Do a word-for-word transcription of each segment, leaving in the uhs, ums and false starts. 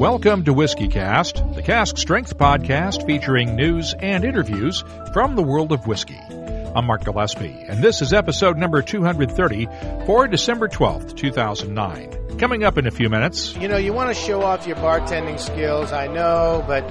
Welcome to Whiskey Cast, the Cask Strength podcast featuring news and interviews from the world of whiskey. I'm Mark Gillespie, and this is episode number two hundred thirty for December twelfth, two thousand nine. Coming up in a few minutes. You know, you want to show off your bartending skills, I know, but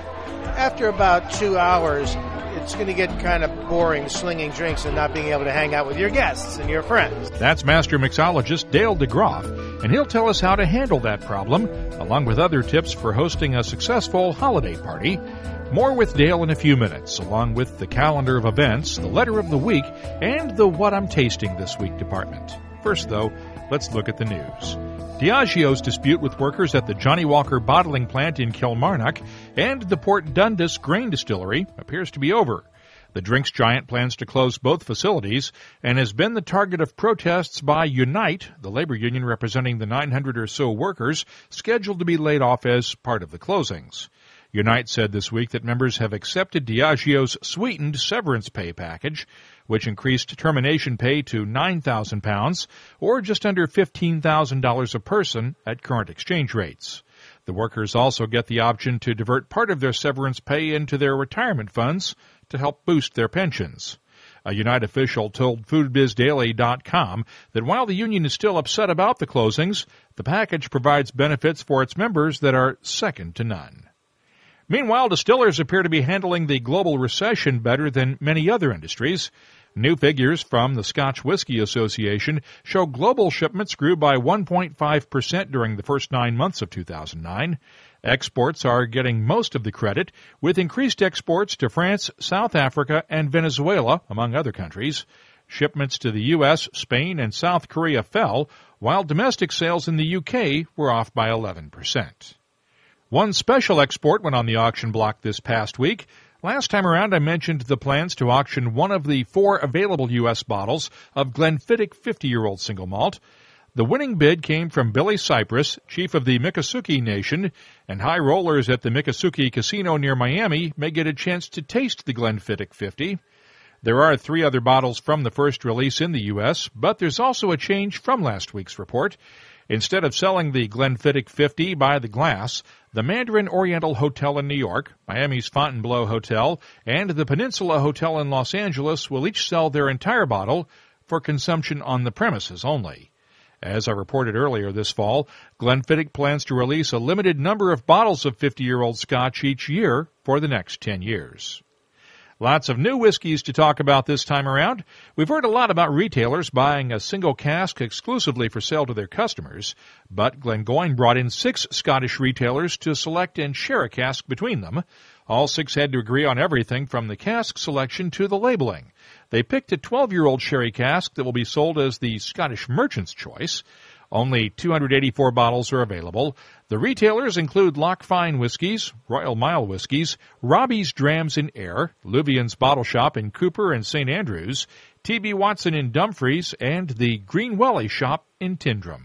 after about two hours, it's going to get kind of boring slinging drinks and not being able to hang out with your guests and your friends. That's master mixologist Dale DeGroff, and he'll tell us how to handle that problem, along with other tips for hosting a successful holiday party. More with Dale in a few minutes, along with the calendar of events, the letter of the week, and the What I'm Tasting This Week department. First, though, let's look at the news. Diageo's dispute with workers at the Johnnie Walker bottling plant in Kilmarnock and the Port Dundas grain distillery appears to be over. The drinks giant plans to close both facilities and has been the target of protests by Unite, the labor union representing the nine hundred or so workers scheduled to be laid off as part of the closings. Unite said this week that members have accepted Diageo's sweetened severance pay package, which increased termination pay to nine thousand pounds, or just under fifteen thousand dollars a person at current exchange rates. The workers also get the option to divert part of their severance pay into their retirement funds to help boost their pensions. A Unite official told food biz daily dot com that while the union is still upset about the closings, the package provides benefits for its members that are second to none. Meanwhile, distillers appear to be handling the global recession better than many other industries. New figures from the Scotch Whisky Association show global shipments grew by one point five percent during the first nine months of two thousand nine. Exports are getting most of the credit, with increased exports to France, South Africa, and Venezuela, among other countries. Shipments to the U S, Spain, and South Korea fell, while domestic sales in the U K were off by eleven percent. One special export went on the auction block this past week. Last time around, I mentioned the plans to auction one of the four available U S bottles of Glenfiddich fifty-year-old single malt. The winning bid came from Billy Cypress, chief of the Miccosukee Nation, and high rollers at the Miccosukee Casino near Miami may get a chance to taste the Glenfiddich fifty. There are three other bottles from the first release in the U S, but there's also a change from last week's report. Instead of selling the Glenfiddich fifty by the glass, the Mandarin Oriental Hotel in New York, Miami's Fontainebleau Hotel, and the Peninsula Hotel in Los Angeles will each sell their entire bottle for consumption on the premises only. As I reported earlier this fall, Glenfiddich plans to release a limited number of bottles of fifty-year-old Scotch each year for the next ten years. Lots of new whiskeys to talk about this time around. We've heard a lot about retailers buying a single cask exclusively for sale to their customers, but Glengoyne brought in six Scottish retailers to select and share a cask between them. All six had to agree on everything from the cask selection to the labeling. They picked a twelve-year-old sherry cask that will be sold as the Scottish Merchant's Choice. Only two hundred eighty-four bottles are available. The retailers include Loch Fyne Whiskies, Royal Mile Whiskies, Robbie's Drams in Ayr, Luvian's Bottle Shop in Cooper and Saint Andrews, T B Watson in Dumfries, and the Green Welly Shop in Tyndrum.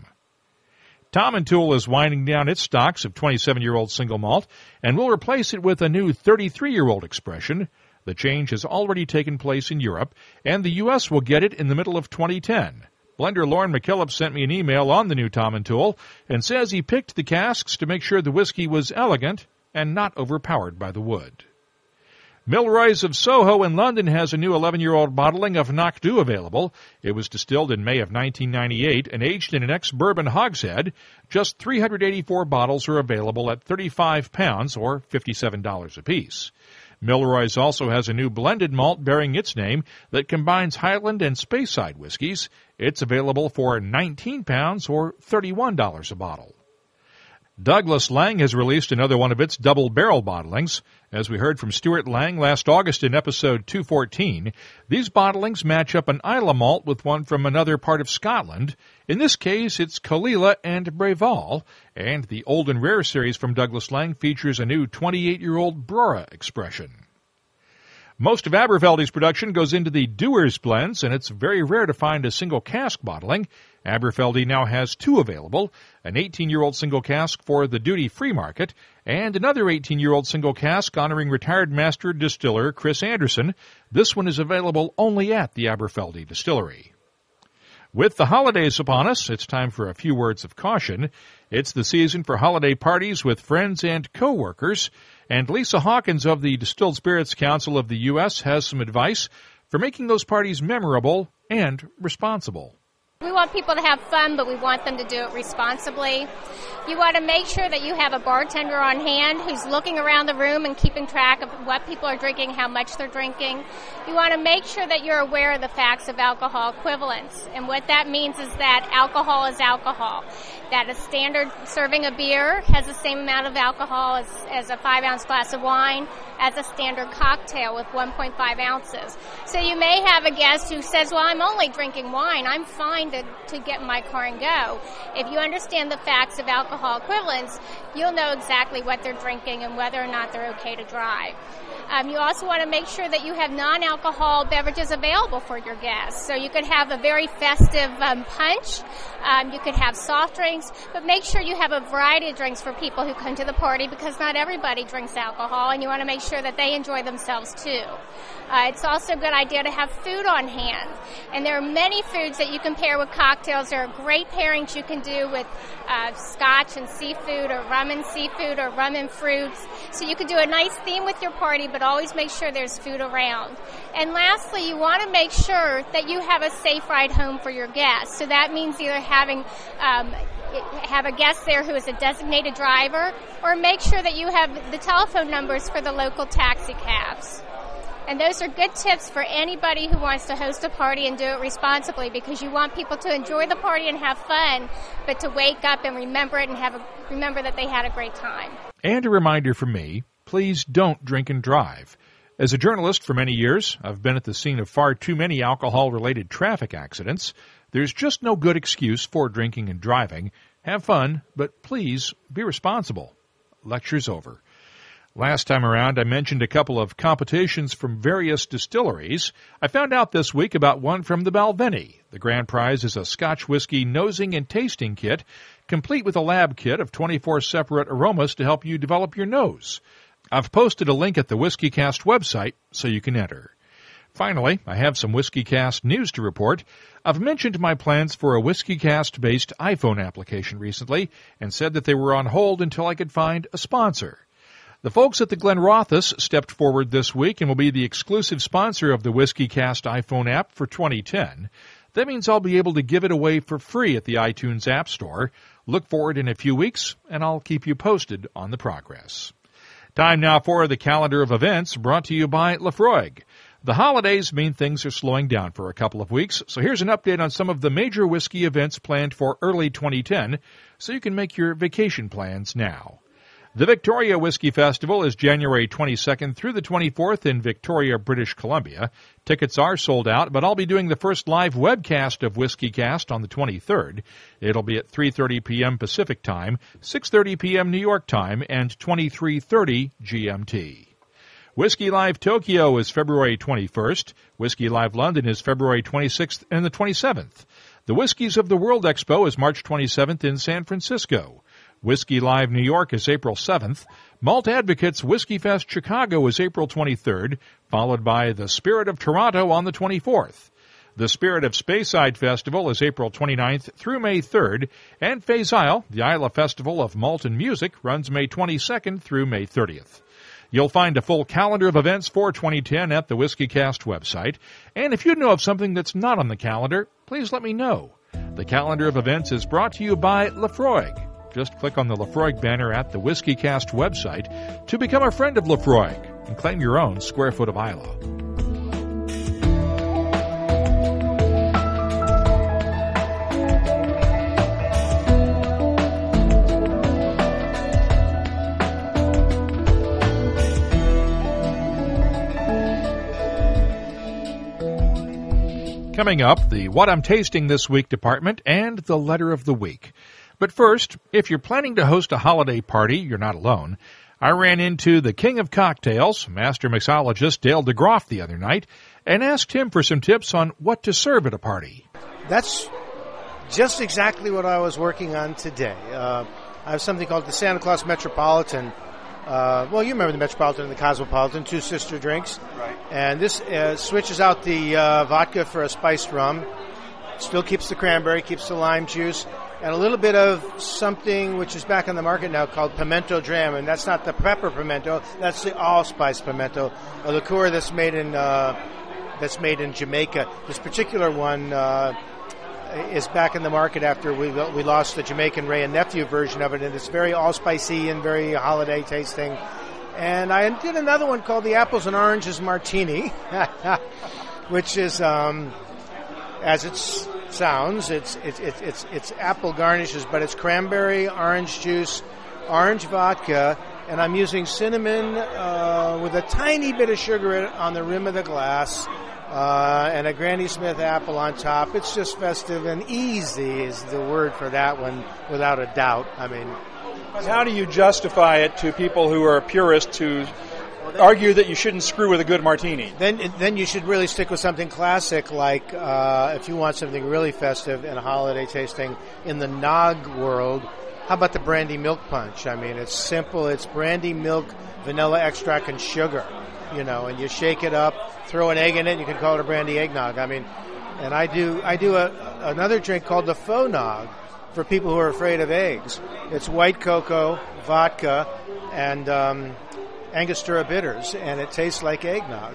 Tom and Toole is winding down its stocks of twenty-seven-year-old single malt and will replace it with a new thirty-three-year-old expression. The change has already taken place in Europe, and the U S will get it in the middle of twenty ten. Blender Lauren McKillop sent me an email on the new Tom and Toole and says he picked the casks to make sure the whiskey was elegant and not overpowered by the wood. Milroy's of Soho in London has a new eleven-year-old bottling of Knockdhu available. It was distilled in May of nineteen ninety-eight and aged in an ex-bourbon hogshead. Just three hundred eighty-four bottles are available at thirty-five pounds or fifty-seven dollars apiece. Milroy's also has a new blended malt bearing its name that combines Highland and Speyside whiskeys. It's available for nineteen pounds or thirty-one dollars a bottle. Douglas Lang has released another one of its double-barrel bottlings. As we heard from Stuart Lang last August in episode two fourteen, these bottlings match up an Islay malt with one from another part of Scotland. In this case, it's Caol Ila and Breval, and the Old and Rare series from Douglas Lang features a new twenty-eight-year-old Brora expression. Most of Aberfeldy's production goes into the Dewar's blends, and it's very rare to find a single cask bottling. Aberfeldy now has two available, an eighteen-year-old single cask for the duty-free market, and another eighteen-year-old single cask honoring retired master distiller Chris Anderson. This one is available only at the Aberfeldy Distillery. With the holidays upon us, it's time for a few words of caution. It's the season for holiday parties with friends and coworkers, and Lisa Hawkins of the Distilled Spirits Council of the U S has some advice for making those parties memorable and responsible. We want people to have fun, but we want them to do it responsibly. You want to make sure that you have a bartender on hand who's looking around the room and keeping track of what people are drinking, how much they're drinking. You want to make sure that you're aware of the facts of alcohol equivalence. And what that means is that alcohol is alcohol. That a standard serving of beer has the same amount of alcohol as, as a five-ounce glass of wine, as a standard cocktail with one point five ounces. So you may have a guest who says, well, I'm only drinking wine. I'm fine to, to get in my car and go. If you understand the facts of alcohol equivalence, you'll know exactly what they're drinking and whether or not they're okay to drive. Um, you also want to make sure that you have non-alcohol beverages available for your guests. So you could have a very festive um, punch. Um, you could have soft drinks, but make sure you have a variety of drinks for people who come to the party because not everybody drinks alcohol, and you want to make sure that they enjoy themselves too. Uh, it's also a good idea to have food on hand. And there are many foods that you can pair with cocktails. There are great pairings you can do with uh, scotch and seafood, or rum and seafood, or rum and fruits. So you could do a nice theme with your party, but always make sure there's food around. And lastly, you want to make sure that you have a safe ride home for your guests. So that means either having um, have a guest there who is a designated driver, or make sure that you have the telephone numbers for the local taxi cabs. And those are good tips for anybody who wants to host a party and do it responsibly, because you want people to enjoy the party and have fun, but to wake up and remember it and have a, remember that they had a great time. And a reminder from me, please don't drink and drive. As a journalist for many years, I've been at the scene of far too many alcohol-related traffic accidents. There's just no good excuse for drinking and driving. Have fun, but please be responsible. Lecture's over. Last time around, I mentioned a couple of competitions from various distilleries. I found out this week about one from the Balvenie. The grand prize is a Scotch whiskey nosing and tasting kit, complete with a lab kit of twenty-four separate aromas to help you develop your nose. I've posted a link at the WhiskeyCast website so you can enter. Finally, I have some WhiskeyCast news to report. I've mentioned my plans for a WhiskeyCast-based iPhone application recently and said that they were on hold until I could find a sponsor. The folks at the Glenrothes stepped forward this week and will be the exclusive sponsor of the WhiskeyCast iPhone app for twenty ten. That means I'll be able to give it away for free at the iTunes App Store. Look for it in a few weeks, and I'll keep you posted on the progress. Time now for the calendar of events brought to you by Laphroaig. The holidays mean things are slowing down for a couple of weeks, so here's an update on some of the major whiskey events planned for early twenty ten, so you can make your vacation plans now. The Victoria Whiskey Festival is January twenty-second through the twenty-fourth in Victoria, British Columbia. Tickets are sold out, but I'll be doing the first live webcast of WhiskeyCast on the twenty-third. It'll be at three thirty p.m. Pacific Time, six thirty p.m. New York Time, and twenty-three thirty G M T. Whiskey Live Tokyo is February twenty-first. Whiskey Live London is February twenty-sixth and the twenty-seventh. The Whiskies of the World Expo is March twenty-seventh in San Francisco. Whiskey Live New York is April seventh. Malt Advocates Whiskey Fest Chicago is April twenty-third, followed by the Spirit of Toronto on the twenty-fourth. The Spirit of Speyside Festival is April twenty-ninth through May third, and Fays Isle, the Isla Festival of Malt and Music, runs May twenty-second through May thirtieth. You'll find a full calendar of events for twenty ten at the WhiskeyCast website, and if you know of something that's not on the calendar, please let me know. The calendar of events is brought to you by Laphroaig. Just click on the Laphroaig banner at the WhiskeyCast website to become a friend of Laphroaig and claim your own square foot of Isla. Coming up, the What I'm Tasting This Week department and the Letter of the Week. But first, if you're planning to host a holiday party, you're not alone. I ran into the king of cocktails, master mixologist Dale DeGroff, the other night, and asked him for some tips on what to serve at a party. That's just exactly what I was working on today. Uh, I have something called the Santa Claus Metropolitan. Uh, well, you remember the Metropolitan and the Cosmopolitan, two sister drinks. Right. And this uh, switches out the uh, vodka for a spiced rum. Still keeps the cranberry, keeps the lime juice, and a little bit of something which is back on the market now called pimento dram, and that's not the pepper pimento, that's the allspice pimento, a liqueur that's made in uh, that's made in Jamaica. This particular one uh, is back in the market after we we lost the Jamaican Ray and Nephew version of it, and it's very allspicey and very holiday tasting. And I did another one called the Apples and Oranges Martini, which is, um, as it sounds, it's it's it's it's it's apple garnishes, but it's cranberry, orange juice, orange vodka, and I'm using cinnamon uh, with a tiny bit of sugar on the rim of the glass, uh, and a Granny Smith apple on top. It's just festive and easy is the word for that one, without a doubt. I mean. But how do you justify it to people who are purists who argue that you shouldn't screw with a good martini? Then then you should really stick with something classic, like uh, if you want something really festive and holiday tasting in the nog world, how about the brandy milk punch? I mean, it's simple. It's brandy milk, vanilla extract, and sugar, you know, and you shake it up, throw an egg in it, you can call it a brandy eggnog. I mean, and I do, I do a, another drink called the faux nog, for people who are afraid of eggs. It's white cocoa, vodka, and um, Angostura bitters, and it tastes like eggnog.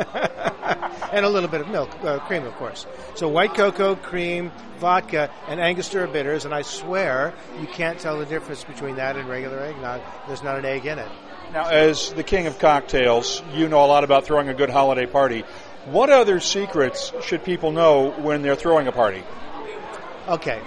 And a little bit of milk, uh, cream, of course. So white cocoa, cream, vodka, and Angostura bitters, and I swear you can't tell the difference between that and regular eggnog. There's not an egg in it. Now, as the king of cocktails, you know a lot about throwing a good holiday party. What other secrets should people know when they're throwing a party? Okay.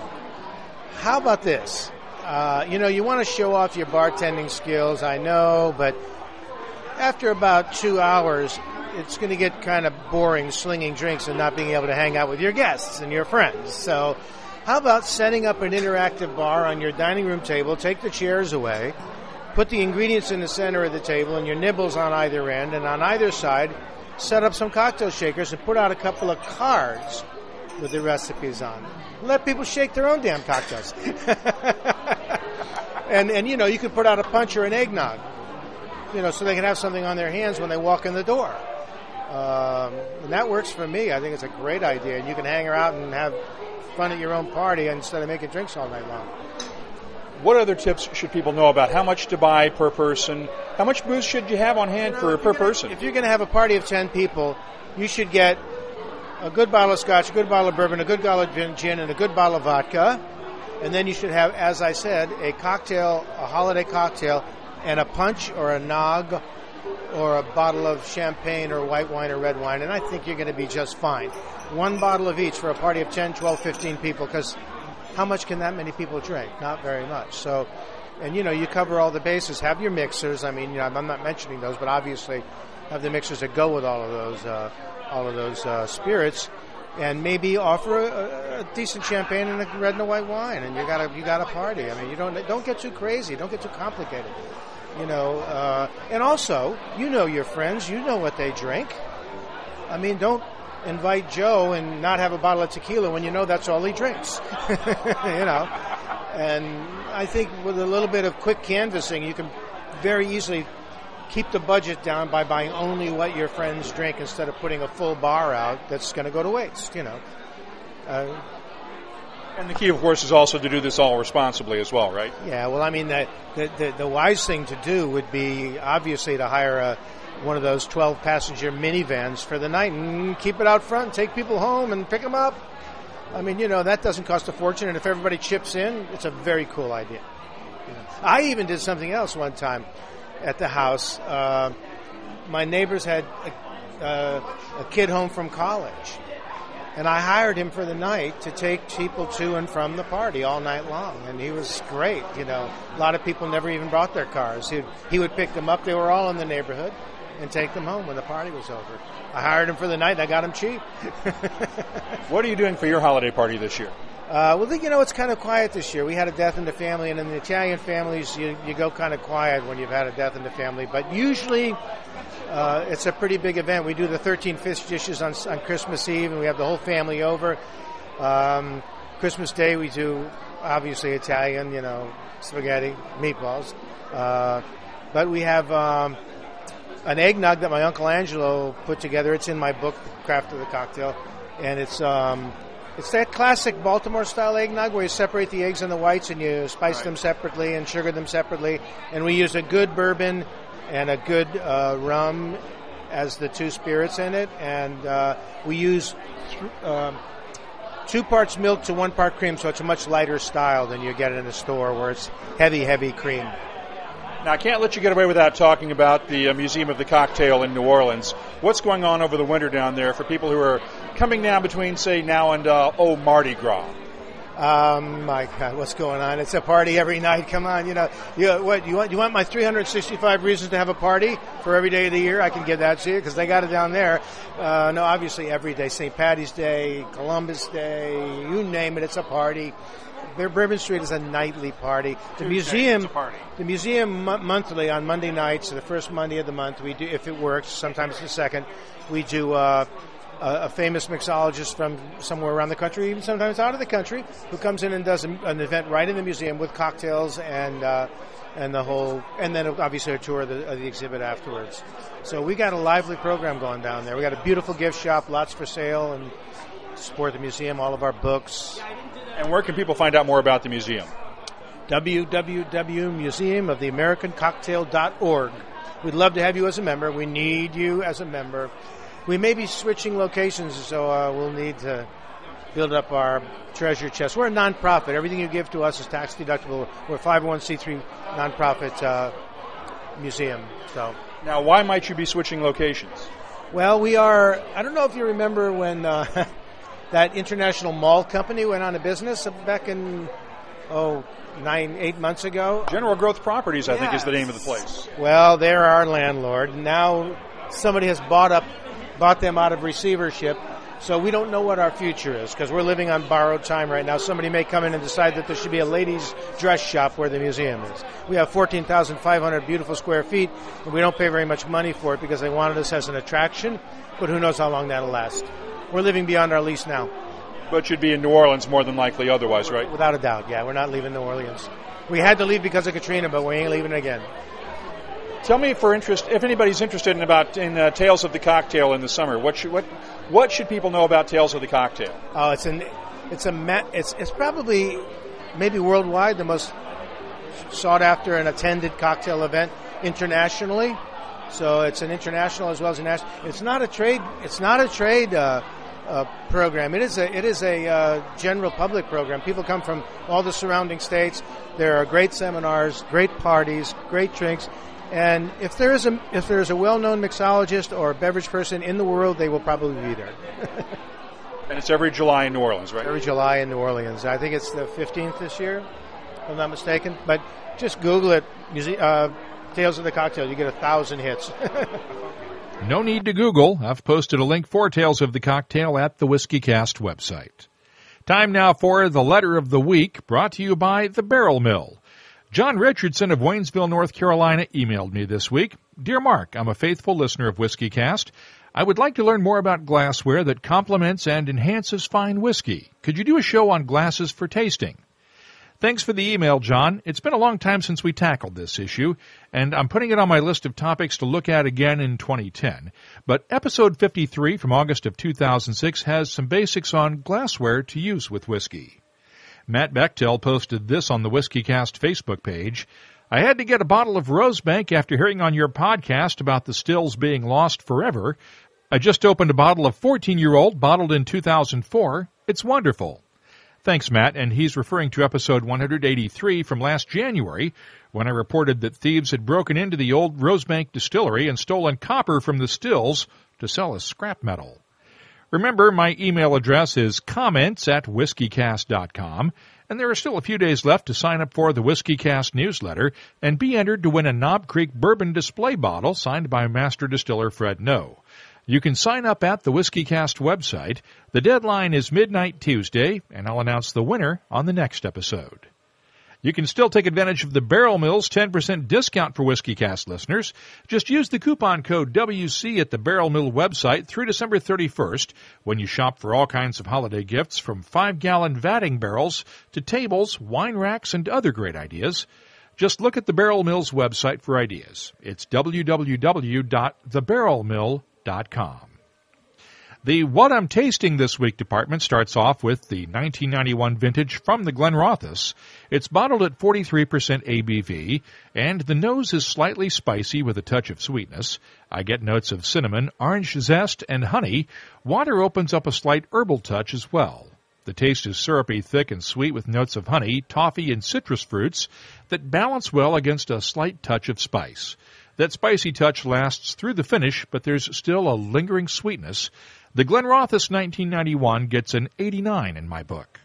How about this? Uh, you know, you want to show off your bartending skills, I know, but after about two hours, it's going to get kind of boring slinging drinks and not being able to hang out with your guests and your friends. So how about setting up an interactive bar on your dining room table, take the chairs away, put the ingredients in the center of the table and your nibbles on either end, and on either side, set up some cocktail shakers and put out a couple of cards with the recipes on it. Let people shake their own damn cocktails. and, and, you know, you could put out a punch or an eggnog, you know, so they can have something on their hands when they walk in the door. Um, and that works for me. I think it's a great idea. And you can hang around and have fun at your own party instead of making drinks all night long. What other tips should people know about how much to buy per person? How much booze should you have on hand you know, for per gonna, person? If you're going to have a party of ten people, you should get a good bottle of scotch, a good bottle of bourbon, a good bottle of gin, and a good bottle of vodka. And then you should have, as I said, a cocktail, a holiday cocktail, and a punch or a nog or a bottle of champagne or white wine or red wine. And I think you're going to be just fine. One bottle of each for a party of ten, twelve, fifteen people, because how much can that many people drink? Not very much. So, and, you know, you cover all the bases. Have your mixers. I mean, you know, I'm not mentioning those, but obviously have the mixers that go with all of those uh, all of those uh, spirits, and maybe offer a, a decent champagne and a red and a white wine, and you got a you got a party. I mean, you don't don't get too crazy, don't get too complicated, you know. Uh, and also, you know your friends, you know what they drink. I mean, don't invite Joe and not have a bottle of tequila when you know that's all he drinks, you know. And I think with a little bit of quick canvassing, you can very easily keep the budget down by buying only what your friends drink instead of putting a full bar out that's going to go to waste, you know. Uh, and the key, of course, is also to do this all responsibly as well, right? Yeah, well, I mean, the the, the, the wise thing to do would be, obviously, to hire a, one of those twelve-passenger minivans for the night and keep it out front, take people home and pick them up. I mean, you know, that doesn't cost a fortune, and if everybody chips in, it's a very cool idea. You know. I even did something else one time at the house. Uh, my neighbors had a, uh, a kid home from college, and I hired him for the night to take people to and from the party all night long, and he was great. You know, a lot of people never even brought their cars. He'd, he would pick them up. They were all in the neighborhood, and take them home when the party was over. I hired him for the night, and I got him cheap. What are you doing for your holiday party this year? Uh, well, you know, it's kind of quiet this year. We had a death in the family, and in the Italian families, you, you go kind of quiet when you've had a death in the family. But usually, uh, it's a pretty big event. We do the thirteen fish dishes on, on Christmas Eve, and we have the whole family over. Um, Christmas Day, we do, obviously, Italian, you know, spaghetti, meatballs. Uh, but we have um, an eggnog that my Uncle Angelo put together. It's in my book, Craft of the Cocktail, and it's... Um, It's that classic Baltimore-style eggnog where you separate the eggs and the whites and you spice Right. them separately and sugar them separately. And we use a good bourbon and a good uh, rum as the two spirits in it. And uh, we use th- um, two parts milk to one part cream, so it's a much lighter style than you get in the store where it's heavy, heavy cream. Now, I can't let you get away without talking about the uh, Museum of the Cocktail in New Orleans. What's going on over the winter down there for people who are coming down between, say, now and, uh, oh, Mardi Gras? Um, my God, what's going on? It's a party every night. Come on, you know, you what you want? You want my three hundred sixty-five reasons to have a party for every day of the year? I can give that to you because they got it down there. Uh, no, obviously every day, Saint Patty's Day, Columbus Day, you name it, it's a party. Bourbon Street is a nightly party. The Tuesday, museum, it's a party. the museum mo- monthly on Monday nights, the first Monday of the month, we do, if it works. Sometimes the second, we do. Uh, A, a famous mixologist from somewhere around the country, even sometimes out of the country, who comes in and does an, an event right in the museum with cocktails and uh, and the whole, and then obviously a tour of the, of the exhibit afterwards. So we got a lively program going down there. We got a beautiful gift shop, lots for sale, and support the museum, all of our books. And where can people find out more about the museum? w w w dot museum of the american cocktail dot org. We'd love to have you as a member. We need you as a member. We may be switching locations, so uh, we'll need to build up our treasure chest. We're a nonprofit. Everything you give to us is tax deductible. We're a five oh one c three nonprofit uh, museum. So, Now, why might you be switching locations? well, we are. I don't know if you remember when uh, that international mall company went out of business back in oh nine, eight months ago. General Growth Properties, I think, is the Yes. name of the place. Well, they're our landlord. Now somebody has bought up, bought them out of receivership. So we don't know what our future is because we're living on borrowed time right now. Somebody may come in and decide that there should be a ladies' dress shop where the museum is. We have fourteen thousand five hundred beautiful square feet, and we don't pay very much money for it because they wanted us as an attraction, but who knows how long that'll last. We're living beyond our lease now. But you'd be in New Orleans more than likely otherwise, right? Without a doubt, yeah. We're not leaving New Orleans. We had to leave because of Katrina, but we ain't leaving again. Tell me, for interest, if anybody's interested in about in uh, Tales of the Cocktail in the summer, what should what what should people know about Tales of the Cocktail? Oh, it's an, it's a, ma- it's it's probably maybe worldwide the most sought after and attended cocktail event internationally. So it's an international as well as a national. It's not a trade. It's not a trade uh, uh, program. It is a it is a uh, general public program. People come from all the surrounding states. There are great seminars, great parties, great drinks. And if there is a if there is a well-known mixologist or a beverage person in the world, they will probably be there. And it's every July in New Orleans, right? Every July in New Orleans. I think it's the fifteenth this year, if I'm not mistaken. But just Google it, muse- uh, Tales of the Cocktail. You get a thousand hits. No need to Google. I've posted a link for Tales of the Cocktail at the WhiskeyCast website. Time now for the Letter of the Week, brought to you by The Barrel Mill. John Richardson of Waynesville, North Carolina, emailed me this week. Dear Mark, I'm a faithful listener of WhiskeyCast. I would like to learn more about glassware that complements and enhances fine whiskey. Could you do a show on glasses for tasting? Thanks for the email, John. It's been a long time since we tackled this issue, and I'm putting it on my list of topics to look at again in twenty ten. But episode fifty-three from August of two thousand six has some basics on glassware to use with whiskey. Matt Bechtel posted this on the WhiskeyCast Facebook page. I had to get a bottle of Rosebank after hearing on your podcast about the stills being lost forever. I just opened a bottle of fourteen-year-old, bottled in two thousand four. It's wonderful. Thanks, Matt, and he's referring to episode one eighty-three from last January, when I reported that thieves had broken into the old Rosebank distillery and stolen copper from the stills to sell as scrap metal. Remember, my email address is comments at whiskeycast dot com, and there are still a few days left to sign up for the WhiskeyCast newsletter and be entered to win a Knob Creek bourbon display bottle signed by Master Distiller Fred Noe. You can sign up at the WhiskeyCast website. The deadline is midnight Tuesday, and I'll announce the winner on the next episode. You can still take advantage of the Barrel Mill's ten percent discount for WhiskeyCast listeners. Just use the coupon code W C at the Barrel Mill website through December thirty-first when you shop for all kinds of holiday gifts from five-gallon vatting barrels to tables, wine racks, and other great ideas. Just look at the Barrel Mill's website for ideas. It's w w w dot the barrel mill dot com. The What I'm Tasting This Week department starts off with the nineteen ninety-one vintage from the Glenrothes. It's bottled at forty-three percent A B V, and the nose is slightly spicy with a touch of sweetness. I get notes of cinnamon, orange zest, and honey. Water opens up a slight herbal touch as well. The taste is syrupy, thick, and sweet with notes of honey, toffee, and citrus fruits that balance well against a slight touch of spice. That spicy touch lasts through the finish, but there's still a lingering sweetness. The Glenrothes nineteen ninety-one gets an eighty-nine in my book.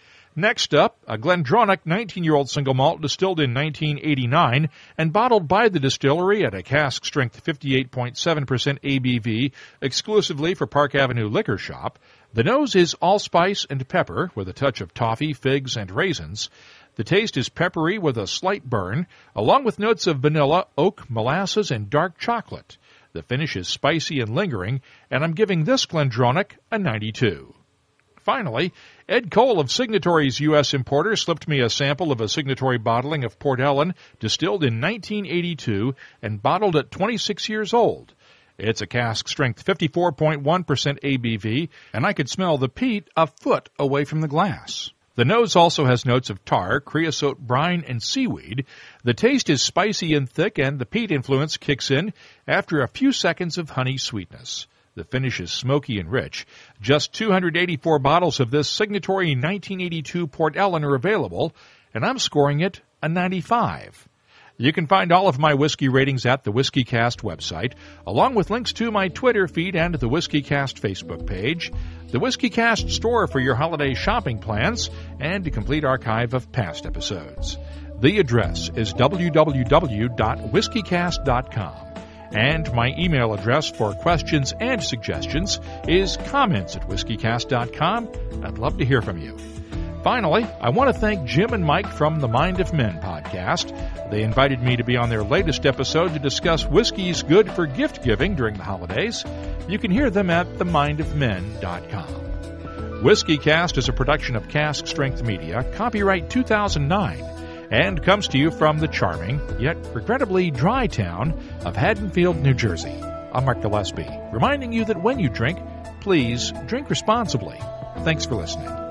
Next up, a Glendronach nineteen-year-old single malt distilled in nineteen eighty-nine and bottled by the distillery at a cask-strength fifty-eight point seven percent A B V exclusively for Park Avenue Liquor Shop. The nose is allspice and pepper with a touch of toffee, figs, and raisins. The taste is peppery with a slight burn, along with notes of vanilla, oak, molasses, and dark chocolate. The finish is spicy and lingering, and I'm giving this Glendronach a ninety-two. Finally, Ed Cole of Signatory's U S importer slipped me a sample of a Signatory bottling of Port Ellen, distilled in nineteen eighty-two and bottled at twenty-six years old. It's a cask-strength fifty-four point one percent A B V, and I could smell the peat a foot away from the glass. The nose also has notes of tar, creosote, brine, and seaweed. The taste is spicy and thick, and the peat influence kicks in after a few seconds of honey sweetness. The finish is smoky and rich. Just two hundred eighty-four bottles of this Signatory nineteen eighty-two Port Ellen are available, and I'm scoring it a ninety-five. You can find all of my whiskey ratings at the WhiskeyCast website, along with links to my Twitter feed and the WhiskeyCast Facebook page, the WhiskeyCast store for your holiday shopping plans, and a complete archive of past episodes. The address is w w w dot whiskey cast dot com, and my email address for questions and suggestions is comments at whiskey cast dot com. I'd love to hear from you. Finally, I want to thank Jim and Mike from the Mind of Men podcast. They invited me to be on their latest episode to discuss whiskeys good for gift giving during the holidays. You can hear them at the mind of men dot com. WhiskeyCast is a production of Cask Strength Media, copyright two thousand nine, and comes to you from the charming, yet regrettably dry town of Haddonfield, New Jersey. I'm Mark Gillespie, reminding you that when you drink, please drink responsibly. Thanks for listening.